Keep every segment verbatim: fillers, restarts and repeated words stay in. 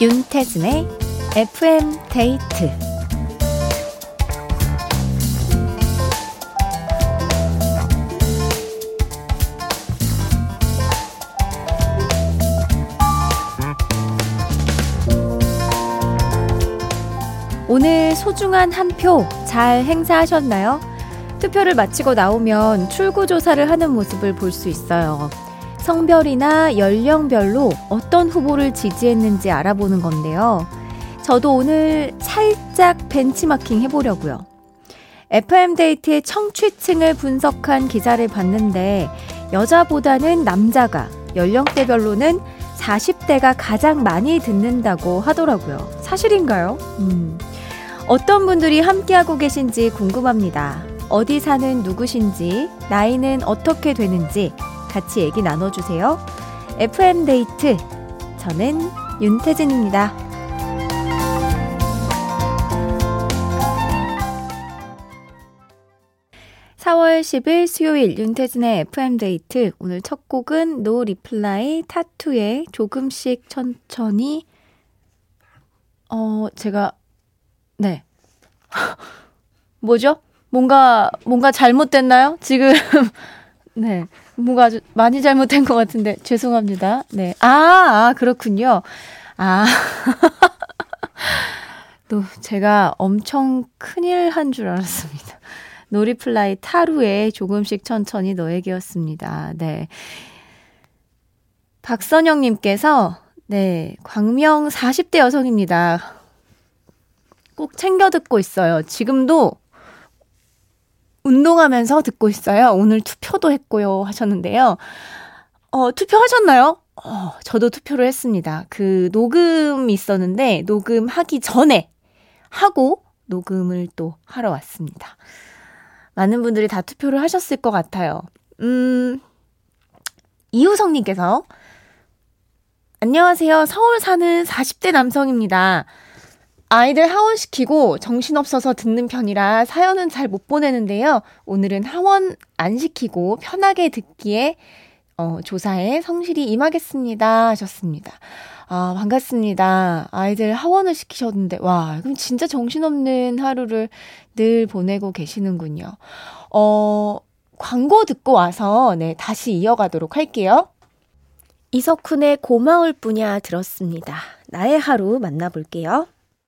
윤태진의 에프엠 데이트. 오늘 소중한 한 표 잘 행사하셨나요? 투표를 마치고 나오면 출구조사를 하는 모습을 볼 수 있어요. 성별이나 연령별로 어떤 후보를 지지했는지 알아보는 건데요. 저도 오늘 살짝 벤치마킹 해보려고요. 에프엠데이트의 청취층을 분석한 기사를 봤는데 여자보다는 남자가, 연령대별로는 사십 대가 가장 많이 듣는다고 하더라고요. 사실인가요? 음. 어떤 분들이 함께하고 계신지 궁금합니다. 어디 사는 누구신지, 나이는 어떻게 되는지 같이 얘기 나눠주세요. 에프엠데이트, 저는 윤태진입니다. 사월 십일 수요일 윤태진의 에프엠데이트. 오늘 첫 곡은 노 리플라이 타투의 조금씩 천천히. 어 제가 네 뭐죠? 뭔가 뭔가 잘못됐나요? 지금 네 뭔가 아주 많이 잘못된 것 같은데 죄송합니다. 네 아, 아 그렇군요. 아 또 제가 엄청 큰일 한 줄 알았습니다. 노리플라이 타루에 조금씩 천천히 너에게였습니다. 네. 박선영님께서, 네, 광명 사십 대 여성입니다. 꼭 챙겨 듣고 있어요. 지금도 운동하면서 듣고 있어요. 오늘 투표도 했고요. 하셨는데요. 어, 투표하셨나요? 어, 저도 투표를 했습니다. 그 녹음이 있었는데, 녹음하기 전에 하고 녹음을 또 하러 왔습니다. 많은 분들이 다 투표를 하셨을 것 같아요. 음, 이우성님께서 안녕하세요. 서울 사는 사십 대 남성입니다. 아이들 하원시키고 정신없어서 듣는 편이라 사연은 잘 못 보내는데요. 오늘은 하원 안 시키고 편하게 듣기에 어, 조사에 성실히 임하겠습니다 하셨습니다. 아, 반갑습니다. 아이들 하원을 시키셨는데, 와, 그럼 진짜 정신없는 하루를 늘 보내고 계시는군요. 어, 광고 듣고 와서, 네, 다시 이어가도록 할게요. 이석훈의 고마울 뿐이야 들었습니다. 나의 하루 만나볼게요.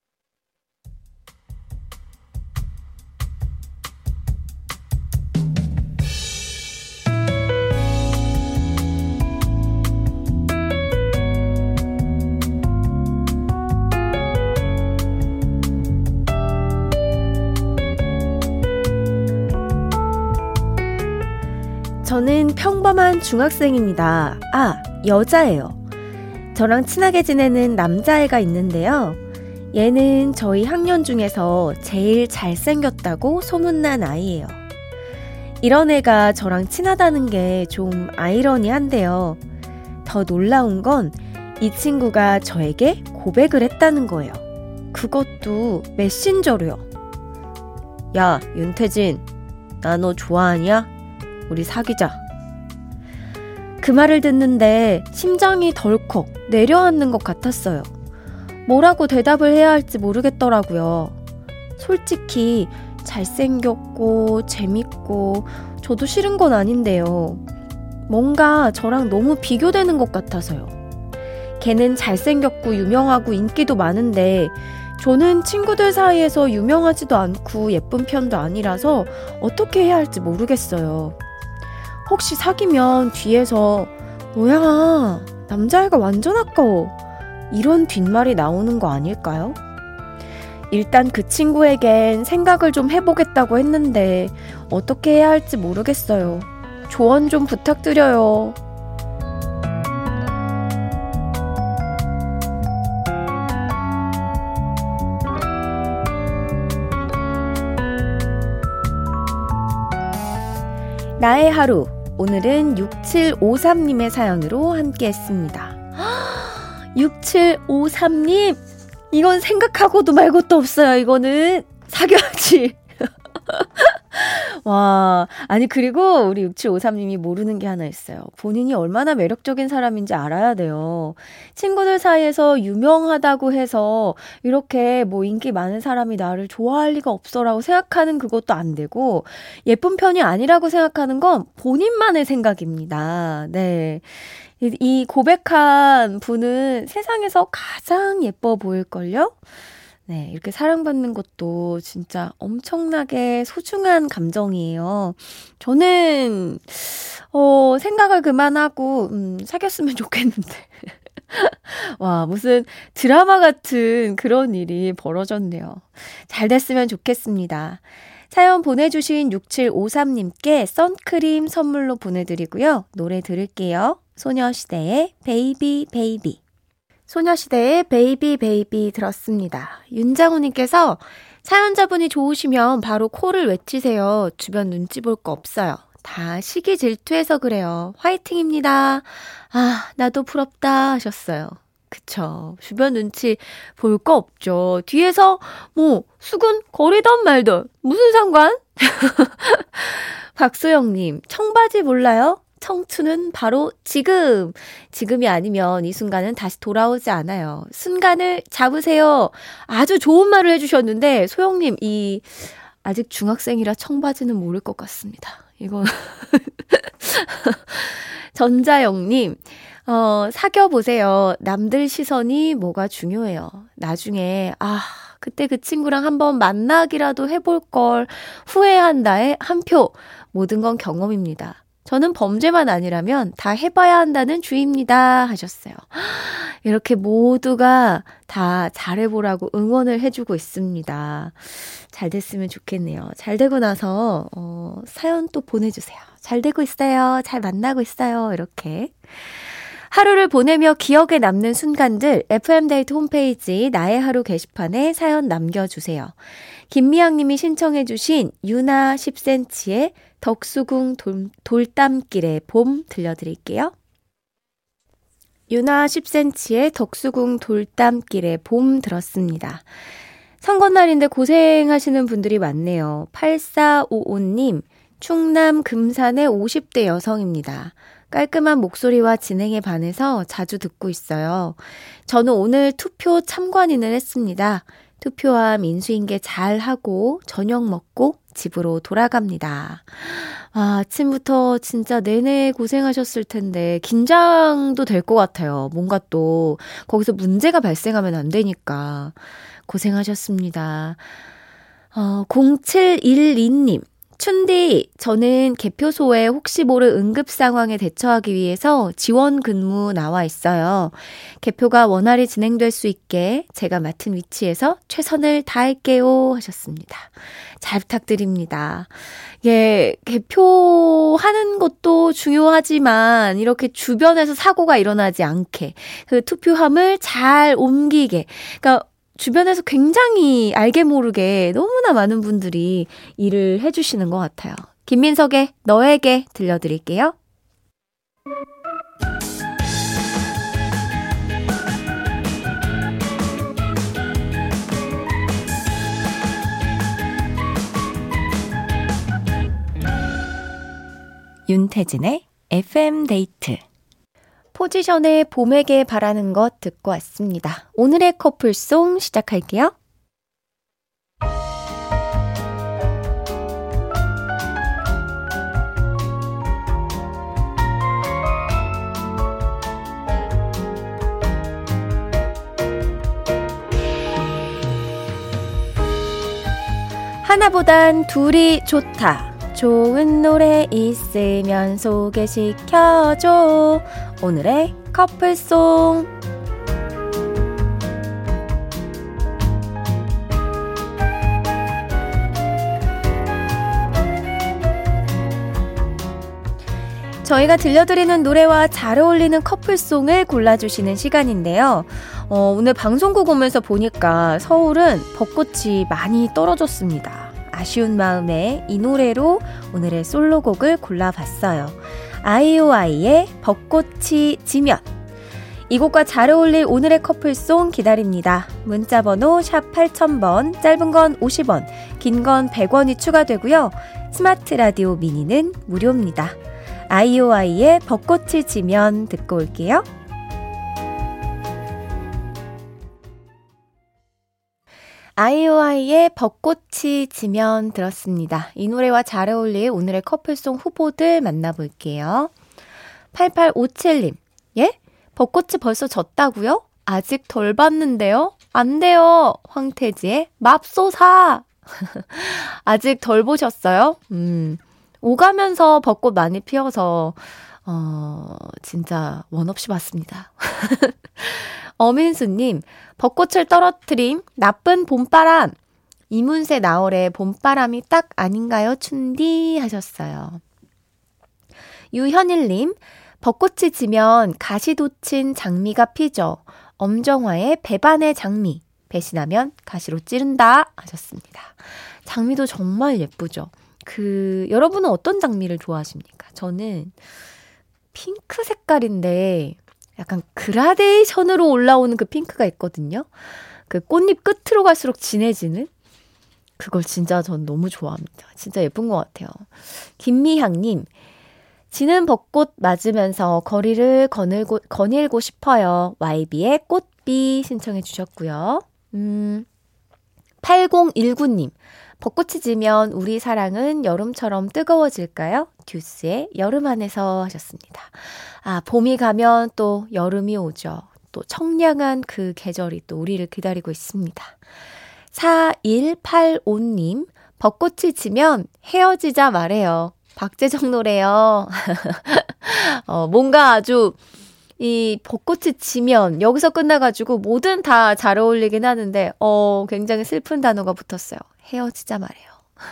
저는 평범한 중학생입니다. 아, 여자예요. 저랑 친하게 지내는 남자애가 있는데요. 얘는 저희 학년 중에서 제일 잘생겼다고 소문난 아이예요. 이런 애가 저랑 친하다는 게 좀 아이러니한데요. 더 놀라운 건 이 친구가 저에게 고백을 했다는 거예요. 그것도 메신저로요. 야, 윤태진, 나 너 좋아하냐? 우리 사귀자. 그 말을 듣는데 심장이 덜컥 내려앉는 것 같았어요. 뭐라고 대답을 해야 할지 모르겠더라고요. 솔직히 잘생겼고 재밌고 저도 싫은 건 아닌데요. 뭔가 저랑 너무 비교되는 것 같아서요. 걔는 잘생겼고 유명하고 인기도 많은데 저는 친구들 사이에서 유명하지도 않고 예쁜 편도 아니라서 어떻게 해야 할지 모르겠어요. 혹시 사귀면 뒤에서 뭐야, 남자애가 완전 아까워, 이런 뒷말이 나오는 거 아닐까요? 일단 그 친구에겐 생각을 좀 해보겠다고 했는데 어떻게 해야 할지 모르겠어요. 조언 좀 부탁드려요. 나의 하루, 오늘은 육칠오삼님의 사연으로 함께 했습니다. 육칠오삼님, 이건 생각하고도 말 것도 없어요. 이거는 사귀어야지. 와, 아니, 그리고 우리 육칠오삼님이 모르는 게 하나 있어요. 본인이 얼마나 매력적인 사람인지 알아야 돼요. 친구들 사이에서 유명하다고 해서 이렇게 뭐 인기 많은 사람이 나를 좋아할 리가 없어라고 생각하는 그것도 안 되고, 예쁜 편이 아니라고 생각하는 건 본인만의 생각입니다. 네. 이 고백한 분은 세상에서 가장 예뻐 보일걸요? 네, 이렇게 사랑받는 것도 진짜 엄청나게 소중한 감정이에요. 저는, 어, 생각을 그만하고, 음, 사귀었으면 좋겠는데. 와, 무슨 드라마 같은 그런 일이 벌어졌네요. 잘 됐으면 좋겠습니다. 사연 보내주신 육칠오삼님께 선크림 선물로 보내드리고요. 노래 들을게요. 소녀시대의 베이비 베이비. 소녀시대의 베이비 베이비 들었습니다. 윤장우님께서 사연자분이 좋으시면 바로 코를 외치세요. 주변 눈치 볼 거 없어요. 다 시기 질투해서 그래요. 화이팅입니다. 아, 나도 부럽다 하셨어요. 그쵸. 주변 눈치 볼 거 없죠. 뒤에서 뭐 수군 거리던 말던 무슨 상관? 박소영님, 청바지 몰라요? 청춘은 바로 지금. 지금이 아니면 이 순간은 다시 돌아오지 않아요. 순간을 잡으세요. 아주 좋은 말을 해주셨는데 소영님, 이 아직 중학생이라 청바지는 모를 것 같습니다. 이건 전자영님, 어, 사귀어보세요. 남들 시선이 뭐가 중요해요. 나중에 아 그때 그 친구랑 한번 만나기라도 해볼 걸 후회한다에 한 표. 모든 건 경험입니다. 저는 범죄만 아니라면 다 해봐야 한다는 주의입니다 하셨어요. 이렇게 모두가 다 잘해보라고 응원을 해주고 있습니다. 잘 됐으면 좋겠네요. 잘 되고 나서 어, 사연 또 보내주세요. 잘 되고 있어요. 잘 만나고 있어요. 이렇게. 하루를 보내며 기억에 남는 순간들 에프엠데이트 홈페이지 나의 하루 게시판에 사연 남겨주세요. 김미향님이 신청해 주신 유나 십 센티미터의 덕수궁 돌, 돌담길의 봄 들려드릴게요. 유나 십 센티미터의 덕수궁 돌담길의 봄 들었습니다. 선거날인데 고생하시는 분들이 많네요. 팔사오오님, 충남 금산의 오십 대 여성입니다. 깔끔한 목소리와 진행에 반해서 자주 듣고 있어요. 저는 오늘 투표 참관인을 했습니다. 투표함 인수인계 잘 하고 저녁 먹고 집으로 돌아갑니다. 아, 아침부터 진짜 내내 고생하셨을 텐데 긴장도 될 것 같아요. 뭔가 또 거기서 문제가 발생하면 안 되니까 고생하셨습니다. 어, 공칠일이님. 춘디, 저는 개표소에 혹시 모를 응급 상황에 대처하기 위해서 지원 근무 나와 있어요. 개표가 원활히 진행될 수 있게 제가 맡은 위치에서 최선을 다할게요 하셨습니다. 잘 부탁드립니다. 예, 개표하는 것도 중요하지만 이렇게 주변에서 사고가 일어나지 않게 그 투표함을 잘 옮기게, 그러니까 주변에서 굉장히 알게 모르게 너무나 많은 분들이 일을 해주시는 것 같아요. 김민석의 너에게 들려드릴게요. 윤태진의 에프엠 데이트. 포지션의 봄에게 바라는 것 듣고 왔습니다. 오늘의 커플송 시작할게요. 하나보단 둘이 좋다. 좋은 노래 있으면 소개시켜줘. 오늘의 커플송. 저희가 들려드리는 노래와 잘 어울리는 커플송을 골라주시는 시간인데요. 어, 오늘 방송국 오면서 보니까 서울은 벚꽃이 많이 떨어졌습니다. 아쉬운 마음에 이 노래로 오늘의 솔로곡을 골라봤어요. 아이오아이의 벚꽃이 지면. 이 곡과 잘 어울릴 오늘의 커플송 기다립니다. 문자번호 샵 팔천 번, 짧은 건 오십 원, 긴 건 백 원이 추가되고요. 스마트 라디오 미니는 무료입니다. 아이오아이의 벚꽃이 지면 듣고 올게요. 아이오아이의 벚꽃이 지면 들었습니다. 이 노래와 잘 어울릴 오늘의 커플송 후보들 만나볼게요. 팔팔오칠 님, 예? 벚꽃이 벌써 졌다고요? 아직 덜 봤는데요? 안 돼요. 황태지의 맙소사. 아직 덜 보셨어요? 음, 오가면서 벚꽃 많이 피어서 어, 진짜 원 없이 봤습니다. 어민수님, 벚꽃을 떨어뜨린 나쁜 봄바람. 이문세 나월의 봄바람이 딱 아닌가요? 춘디 하셨어요. 유현일님, 벚꽃이 지면 가시돋친 장미가 피죠. 엄정화의 배반의 장미. 배신하면 가시로 찌른다 하셨습니다. 장미도 정말 예쁘죠. 그 여러분은 어떤 장미를 좋아하십니까? 저는 핑크 색깔인데 약간 그라데이션으로 올라오는 그 핑크가 있거든요. 그 꽃잎 끝으로 갈수록 진해지는 그걸 진짜 전 너무 좋아합니다. 진짜 예쁜 것 같아요. 김미향님, 지는 벚꽃 맞으면서 거리를 거닐고, 거닐고 싶어요. 와이비의 꽃비 신청해 주셨고요. 음, 팔공일구 님, 벚꽃이 지면 우리 사랑은 여름처럼 뜨거워질까요? 듀스의 여름 안에서 하셨습니다. 아, 봄이 가면 또 여름이 오죠. 또 청량한 그 계절이 또 우리를 기다리고 있습니다. 사일팔오 님, 벚꽃이 지면 헤어지자 말해요. 박재정 노래요. 어, 뭔가 아주 이 벚꽃이 지면 여기서 끝나가지고 뭐든 다 잘 어울리긴 하는데 어, 굉장히 슬픈 단어가 붙었어요. 헤어지자 말해요.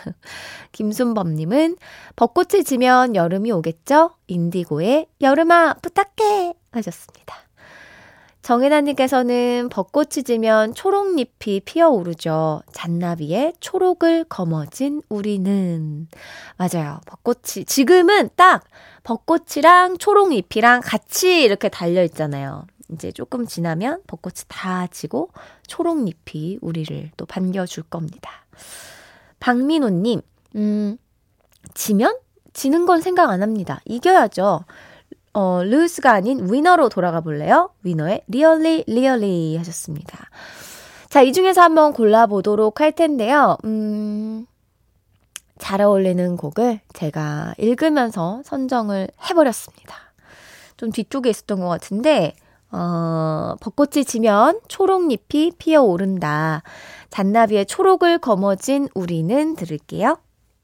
김순범님은 벚꽃이 지면 여름이 오겠죠? 인디고의 여름아 부탁해 하셨습니다. 정혜나님께서는 벚꽃이 지면 초록잎이 피어오르죠. 잔나비의 초록을 거머쥔 우리는. 맞아요. 벚꽃이 지금은 딱 벚꽃이랑 초록잎이랑 같이 이렇게 달려있잖아요. 이제 조금 지나면 벚꽃이 다 지고 초록잎이 우리를 또 반겨줄 겁니다. 박민호님, 음, 지면? 지는 건 생각 안 합니다. 이겨야죠. 어, 루스가 아닌 위너로 돌아가 볼래요? 위너의 Really, Really 하셨습니다. 자, 이 중에서 한번 골라보도록 할 텐데요. 음, 잘 어울리는 곡을 제가 읽으면서 선정을 해버렸습니다. 좀 뒤쪽에 있었던 것 같은데 어, 벚꽃이 지면 초록잎이 피어오른다. 잔나비의 초록을 거머쥔 우리는 들을게요.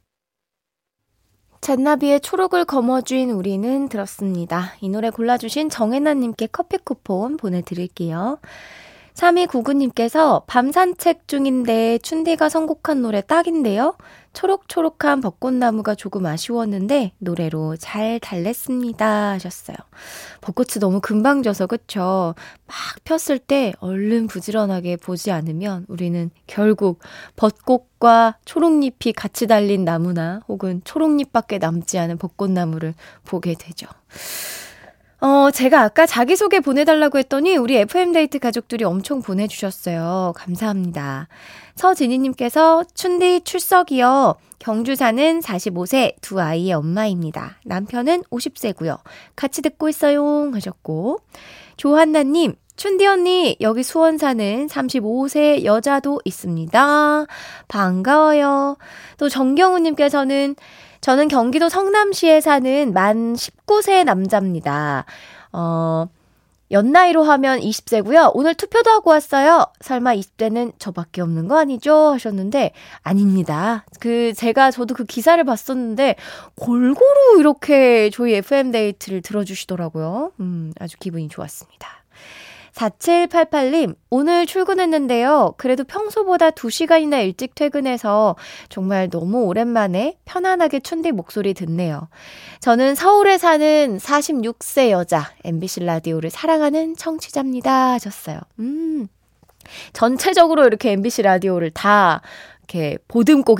잔나비의 초록을 거머쥔 우리는 들었습니다. 이 노래 골라주신 정혜나님께 커피 쿠폰 보내드릴게요. 삼이구구 님께서 밤 산책 중인데 춘디가 선곡한 노래 딱인데요. 초록초록한 벚꽃나무가 조금 아쉬웠는데 노래로 잘 달랬습니다 하셨어요. 벚꽃이 너무 금방 져서 그쵸? 막 폈을 때 얼른 부지런하게 보지 않으면 우리는 결국 벚꽃과 초록잎이 같이 달린 나무나 혹은 초록잎밖에 남지 않은 벚꽃나무를 보게 되죠. 어, 제가 아까 자기소개 보내달라고 했더니 우리 에프엠데이트 가족들이 엄청 보내주셨어요. 감사합니다. 서진희님께서 춘디 출석이요. 경주 사는 사십오 세 두 아이의 엄마입니다. 남편은 오십 세고요. 같이 듣고 있어요 하셨고, 조한나님, 춘디 언니 여기 수원 사는 삼십오 세 여자도 있습니다. 반가워요. 또 정경우님께서는 저는 경기도 성남시에 사는 만 십구 세 남자입니다. 어, 연나이로 하면 이십 세고요. 오늘 투표도 하고 왔어요. 설마 이십 대는 저밖에 없는 거 아니죠? 하셨는데 아닙니다. 그 제가 저도 그 기사를 봤었는데 골고루 이렇게 저희 에프엠데이트를 들어주시더라고요. 음, 아주 기분이 좋았습니다. 사칠팔팔 님, 오늘 출근했는데요. 그래도 평소보다 두 시간이나 일찍 퇴근해서 정말 너무 오랜만에 편안하게 춘디 목소리 듣네요. 저는 서울에 사는 사십육 세 여자, 엠비씨 라디오를 사랑하는 청취자입니다 하셨어요. 음, 전체적으로 이렇게 엠비씨 라디오를 다 이렇게 보듬고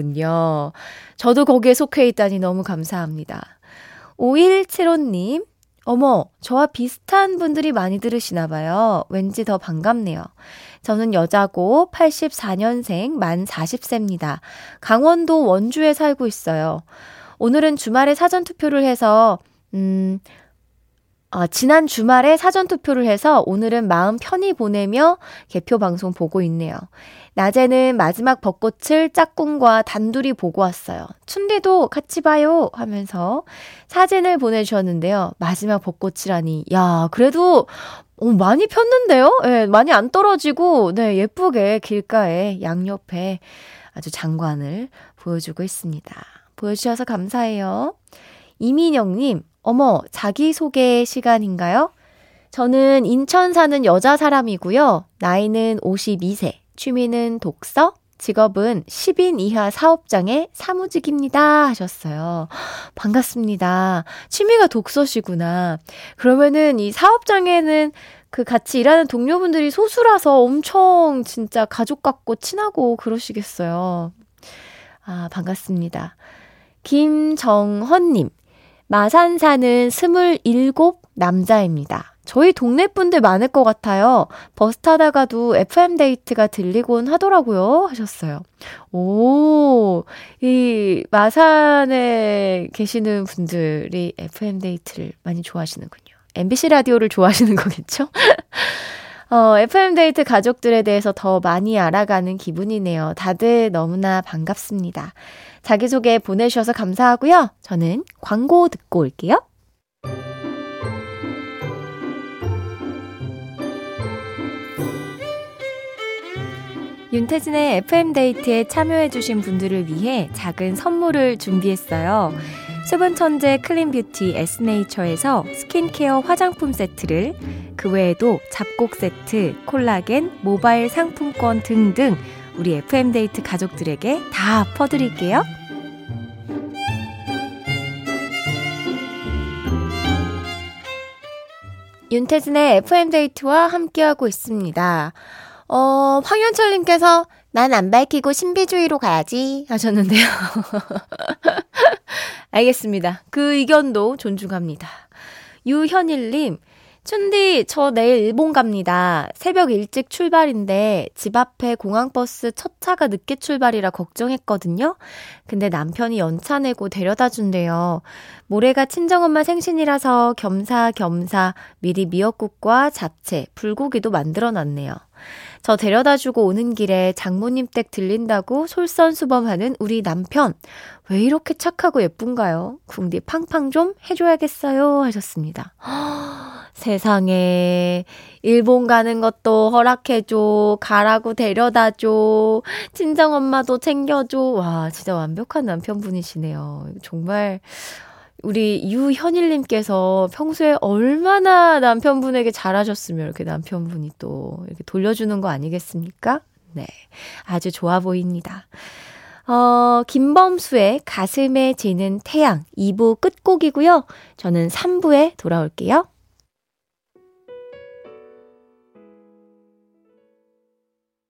계시는군요. 저도 거기에 속해 있다니 너무 감사합니다. 오일칠오 님, 어머, 저와 비슷한 분들이 많이 들으시나 봐요. 왠지 더 반갑네요. 저는 여자고 팔십사 년생 만 마흔 세입니다. 강원도 원주에 살고 있어요. 오늘은 주말에 사전투표를 해서 음... 아, 지난 주말에 사전투표를 해서 오늘은 마음 편히 보내며 개표 방송 보고 있네요. 낮에는 마지막 벚꽃을 짝꿍과 단둘이 보고 왔어요. 춘디도 같이 봐요 하면서 사진을 보내주셨는데요. 마지막 벚꽃이라니. 야, 그래도 어, 많이 폈는데요? 네, 많이 안 떨어지고 네, 예쁘게 길가에 양옆에 아주 장관을 보여주고 있습니다. 보여주셔서 감사해요. 이민영님, 어머, 자기소개 시간인가요? 저는 인천 사는 여자 사람이고요. 나이는 오십이 세, 취미는 독서, 직업은 십 인 이하 사업장의 사무직입니다 하셨어요. 반갑습니다. 취미가 독서시구나. 그러면은 이 사업장에는 그 같이 일하는 동료분들이 소수라서 엄청 진짜 가족 같고 친하고 그러시겠어요. 아, 반갑습니다. 김정헌님, 마산 사는 스물일곱 남자입니다. 저희 동네 분들 많을 것 같아요. 버스 타다가도 에프엠 데이트가 들리곤 하더라고요 하셨어요. 오, 이 마산에 계시는 분들이 에프엠 데이트를 많이 좋아하시는군요. 엠비씨 라디오를 좋아하시는 거겠죠? 어, 에프엠 데이트 가족들에 대해서 더 많이 알아가는 기분이네요. 다들 너무나 반갑습니다. 자기소개 보내주셔서 감사하고요. 저는 광고 듣고 올게요. 윤태진의 에프엠 데이트에 참여해주신 분들을 위해 작은 선물을 준비했어요. 수분 천재 클린 뷰티 에스네이처에서 스킨케어 화장품 세트를, 그 외에도 잡곡 세트, 콜라겐, 모바일 상품권 등등 우리 에프엠 데이트 가족들에게 다 퍼드릴게요. 윤태진의 에프엠 데이트와 함께하고 있습니다. 어, 황현철님께서 난 안 밝히고 신비주의로 가야지 하셨는데요. 알겠습니다. 그 의견도 존중합니다. 유현일님, 춘디, 저 내일 일본 갑니다. 새벽 일찍 출발인데 집 앞에 공항버스 첫 차가 늦게 출발이라 걱정했거든요. 근데 남편이 연차 내고 데려다 준대요. 모레가 친정엄마 생신이라서 겸사겸사 미리 미역국과 잡채, 불고기도 만들어놨네요. 저 데려다주고 오는 길에 장모님 댁 들린다고 솔선수범하는 우리 남편. 왜 이렇게 착하고 예쁜가요? 궁디 팡팡 좀 해줘야겠어요 하셨습니다. 허, 세상에, 일본 가는 것도 허락해줘, 가라고 데려다줘, 친정엄마도 챙겨줘. 와, 진짜 완벽한 남편분이시네요. 정말 우리 유현일님께서 평소에 얼마나 남편분에게 잘하셨으면 이렇게 남편분이 또 이렇게 돌려주는 거 아니겠습니까? 네, 아주 좋아 보입니다. 어, 김범수의 가슴에 지는 태양 이 부 끝곡이고요. 저는 삼 부에 돌아올게요.